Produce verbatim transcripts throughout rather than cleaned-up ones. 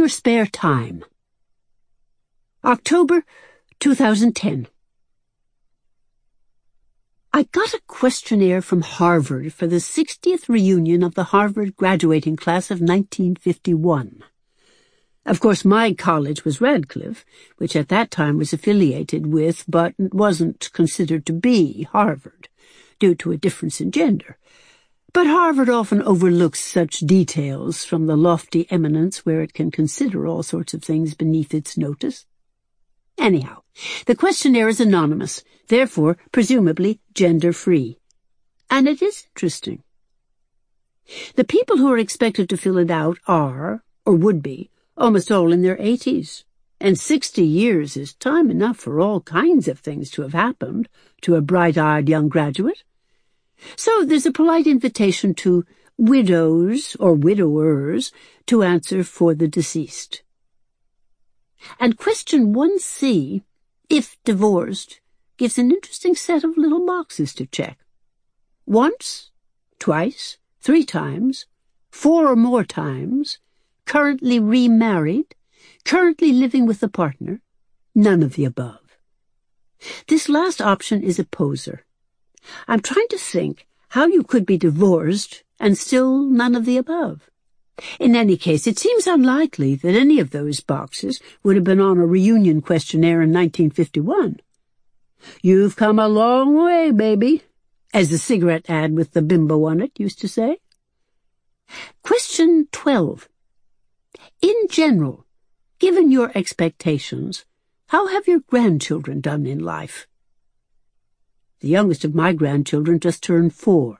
your spare time. October two thousand ten. I got a questionnaire from Harvard for the sixtieth reunion of the Harvard graduating class of nineteen fifty-one. Of course, my college was Radcliffe, which at that time was affiliated with, but wasn't considered to be, Harvard, due to a difference in gender. But Harvard often overlooks such details from the lofty eminence where it can consider all sorts of things beneath its notice. Anyhow, the questionnaire is anonymous, therefore presumably gender-free. And it is interesting. The people who are expected to fill it out are, or would be, almost all in their eighties, and sixty years is time enough for all kinds of things to have happened to a bright-eyed young graduate. So there's a polite invitation to widows or widowers to answer for the deceased. And question one C, if divorced, gives an interesting set of little boxes to check. Once, twice, three times, four or more times, currently remarried, currently living with a partner, none of the above. This last option is a poser. I'm trying to think how you could be divorced and still none of the above. In any case, it seems unlikely that any of those boxes would have been on a reunion questionnaire in nineteen fifty-one. You've come a long way, baby, as the cigarette ad with the bimbo on it used to say. Question twelve. In general, given your expectations, how have your grandchildren done in life? The youngest of my grandchildren just turned four.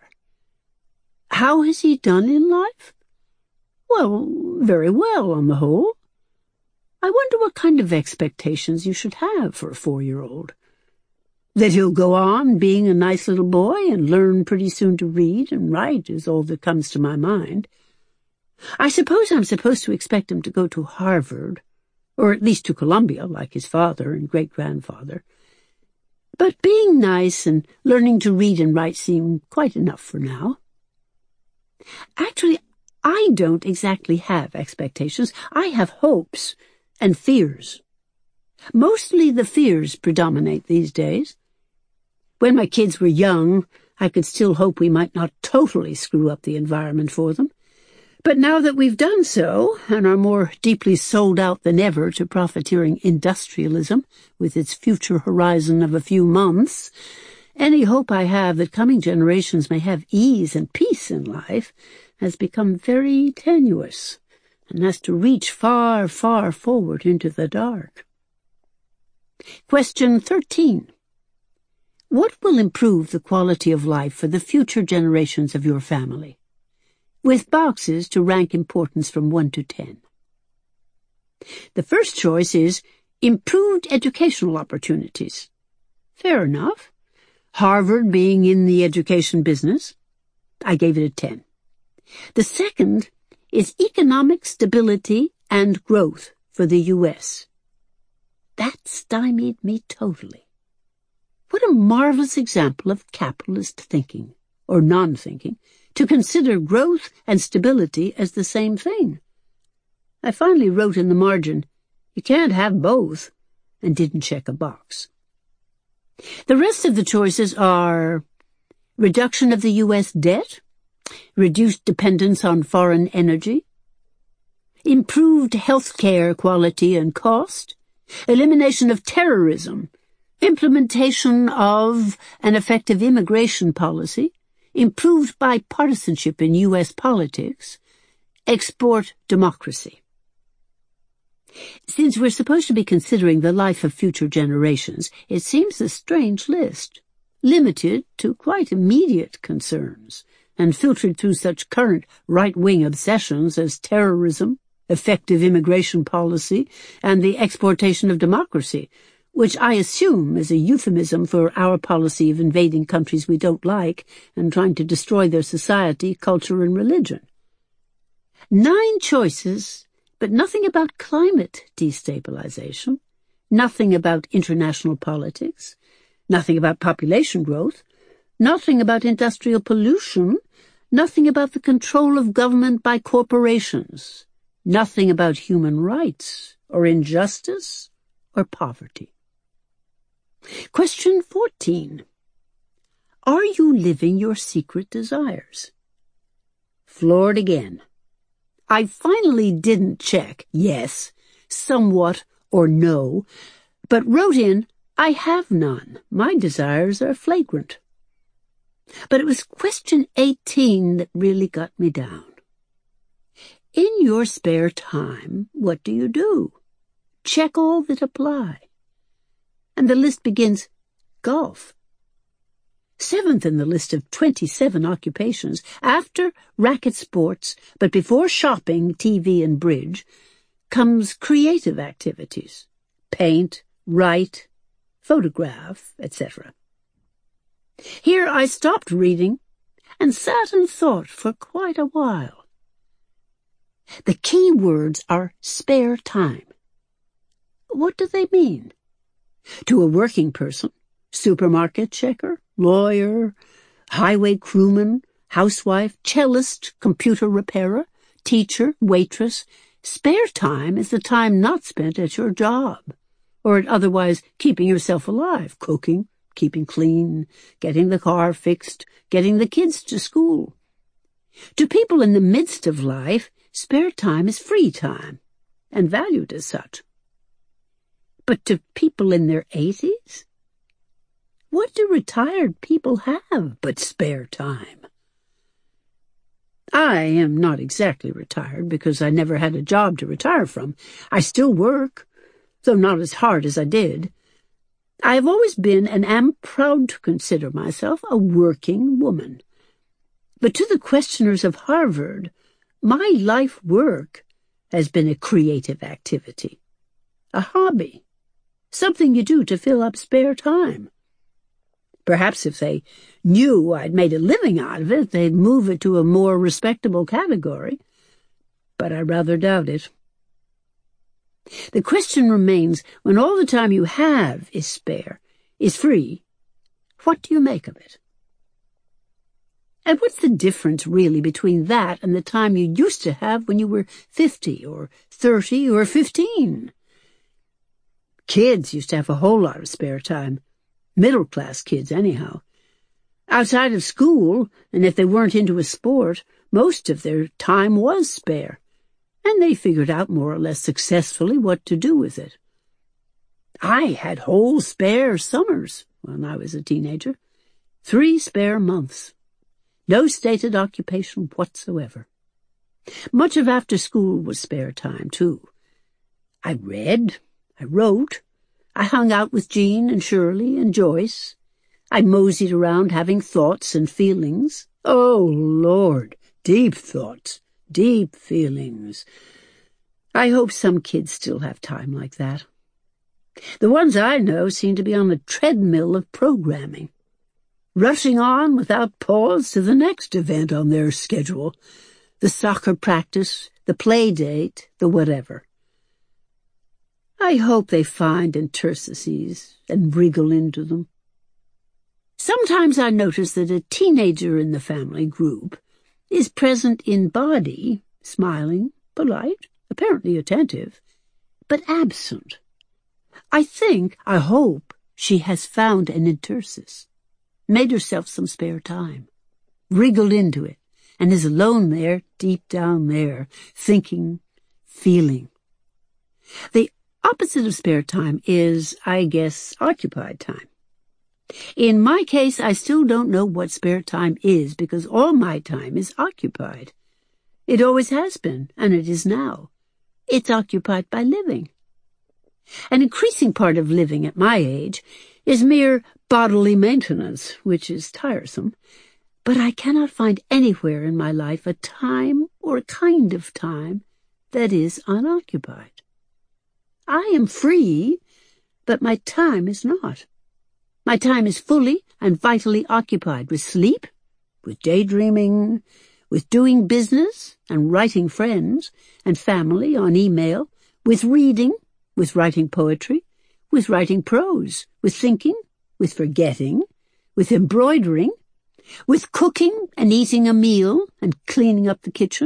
How has he done in life? Well, very well on the whole. I wonder what kind of expectations you should have for a four-year-old. That he'll go on being a nice little boy and learn pretty soon to read and write is all that comes to my mind. I suppose I'm supposed to expect him to go to Harvard, or at least to Columbia, like his father and great-grandfather. But being nice and learning to read and write seem quite enough for now. Actually, I don't exactly have expectations. I have hopes and fears. Mostly the fears predominate these days. When my kids were young, I could still hope we might not totally screw up the environment for them. But now that we've done so, and are more deeply sold out than ever to profiteering industrialism, with its future horizon of a few months, any hope I have that coming generations may have ease and peace in life has become very tenuous, and has to reach far, far forward into the dark. Question thirteen. What will improve the quality of life for the future generations of your family? With boxes to rank importance from one to ten. The first choice is improved educational opportunities. Fair enough. Harvard being in the education business, I gave it a ten. The second is economic stability and growth for the U S That stymied me totally. What a marvelous example of capitalist thinking, or non-thinking, to consider growth and stability as the same thing. I finally wrote in the margin, you can't have both, and didn't check a box. The rest of the choices are reduction of the U S debt, reduced dependence on foreign energy, improved health care quality and cost, elimination of terrorism, implementation of an effective immigration policy, improved bipartisanship in U S politics, export democracy. Since we're supposed to be considering the life of future generations, it seems a strange list, limited to quite immediate concerns, and filtered through such current right-wing obsessions as terrorism, effective immigration policy, and the exportation of democracy, which I assume is a euphemism for our policy of invading countries we don't like and trying to destroy their society, culture, and religion. Nine choices, but nothing about climate destabilization, nothing about international politics, nothing about population growth, nothing about industrial pollution, nothing about the control of government by corporations, Nothing about human rights or injustice or poverty. Question fourteen. Are you living your secret desires? Floored again. I finally didn't check yes, somewhat, or no, but wrote in, I have none. My desires are flagrant. But it was question eighteen that really got me down. In your spare time, what do you do? Check all that apply. And the list begins, golf. Seventh in the list of twenty-seven occupations, after racket sports, but before shopping, T V, and bridge, comes creative activities, paint, write, photograph, et cetera. Here I stopped reading and sat and thought for quite a while. The key words are spare time. What do they mean? To a working person, supermarket checker, lawyer, highway crewman, housewife, cellist, computer repairer, teacher, waitress, spare time is the time not spent at your job, or at otherwise keeping yourself alive, cooking, keeping clean, getting the car fixed, getting the kids to school. To people in the midst of life, spare time is free time, and valued as such. But to people in their eighties? What do retired people have but spare time? I am not exactly retired because I never had a job to retire from. I still work, though not as hard as I did. I have always been and am proud to consider myself a working woman. But to the questioners of Harvard, my life work has been a creative activity, a hobby, something you do to fill up spare time. Perhaps if they knew I'd made a living out of it, they'd move it to a more respectable category, but I rather doubt it. The question remains, when all the time you have is spare, is free, what do you make of it? And what's the difference really between that and the time you used to have when you were fifty or thirty or fifteen? Kids used to have a whole lot of spare time. Middle-class kids, anyhow. Outside of school, and if they weren't into a sport, most of their time was spare, and they figured out more or less successfully what to do with it. I had whole spare summers when I was a teenager. Three spare months. No stated occupation whatsoever. Much of after school was spare time, too. I read, I wrote, I hung out with Jean and Shirley and Joyce. I moseyed around having thoughts and feelings. Oh, Lord, deep thoughts, deep feelings. I hope some kids still have time like that. The ones I know seem to be on the treadmill of programming, rushing on without pause to the next event on their schedule, the soccer practice, the play date, the whatever. I hope they find interstices and wriggle into them. Sometimes I notice that a teenager in the family group is present in body, smiling, polite, apparently attentive, but absent. I think, I hope, she has found an interstice, made herself some spare time, wriggled into it, and is alone there, deep down there, thinking, feeling. The opposite of spare time is, I guess, occupied time. In my case, I still don't know what spare time is because all my time is occupied. It always has been, and it is now. It's occupied by living. An increasing part of living at my age is mere bodily maintenance, which is tiresome, but I cannot find anywhere in my life a time or a kind of time that is unoccupied. I am free, but my time is not. My time is fully and vitally occupied with sleep, with daydreaming, with doing business and writing friends and family on email, with reading, with writing poetry, with writing prose, with thinking, with forgetting, with embroidering, with cooking and eating a meal and cleaning up the kitchen,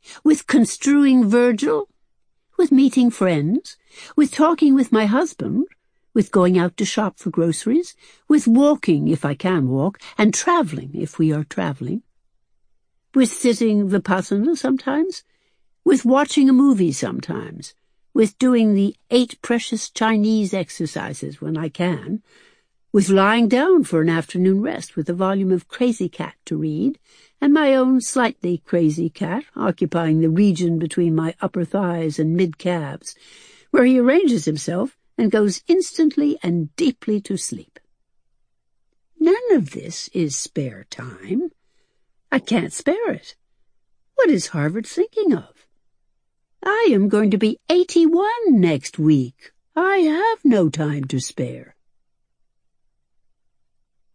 with construing Virgil, with meeting friends, with talking with my husband, with going out to shop for groceries, with walking if I can walk, and travelling if we are travelling, with sitting vipassana sometimes, with watching a movie sometimes, with doing the eight precious Chinese exercises when I can, with lying down for an afternoon rest with a volume of Crazy Cat to read, and my own slightly crazy cat occupying the region between my upper thighs and mid-calves, where he arranges himself and goes instantly and deeply to sleep. None of this is spare time. I can't spare it. What is Harvard thinking of? I am going to be eighty-one next week. I have no time to spare.